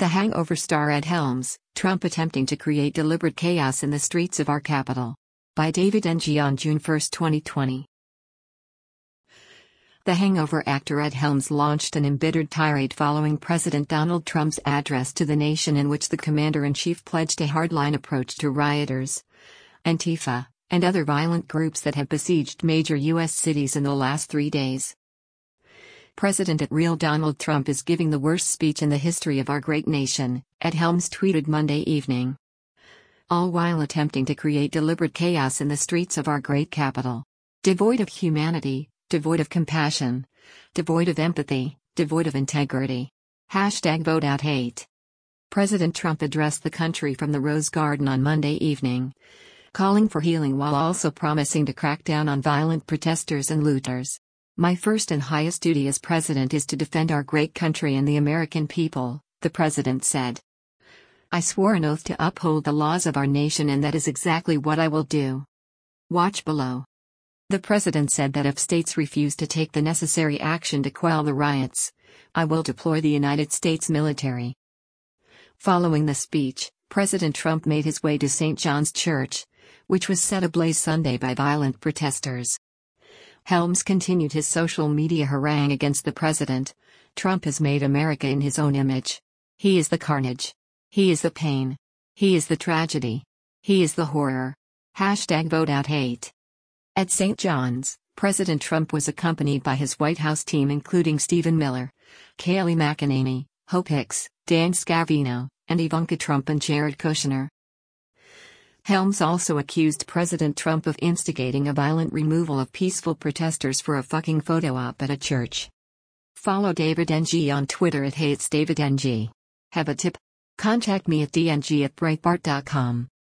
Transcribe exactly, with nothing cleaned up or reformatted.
The Hangover star Ed Helms, Trump attempting to create deliberate chaos in the streets of our capital. By David N G on June first, twenty twenty. The Hangover actor Ed Helms launched an embittered tirade following President Donald Trump's address to the nation, in which the commander-in-chief pledged a hardline approach to rioters, Antifa, and other violent groups that have besieged major U S cities in the last three days. President at Real Donald Trump is giving the worst speech in the history of our great nation, Ed Helms tweeted Monday evening. All while attempting to create deliberate chaos in the streets of our great capital. Devoid of humanity, devoid of compassion, devoid of empathy, devoid of integrity. Hashtag vote out hate. President Trump addressed the country from the Rose Garden on Monday evening, calling for healing while also promising to crack down on violent protesters and looters. My first and highest duty as president is to defend our great country and the American people, the president said. I swore an oath to uphold the laws of our nation, and that is exactly what I will do. Watch below. The president said that if states refuse to take the necessary action to quell the riots, I will deploy the United States military. Following the speech, President Trump made his way to Saint John's Church, which was set ablaze Sunday by violent protesters. Helms continued his social media harangue against the president. Trump has made America in his own image. He is the carnage. He is the pain. He is the tragedy. He is the horror. Hashtag vote out hate. At Saint John's, President Trump was accompanied by his White House team, including Stephen Miller, Kayleigh McEnany, Hope Hicks, Dan Scavino, and Ivanka Trump and Jared Kushner. Helms also accused President Trump of instigating a violent removal of peaceful protesters for a fucking photo op at a church. Follow David N G on Twitter at HatesDavidNG. Have a tip? Contact me at d n g at breitbart dot com.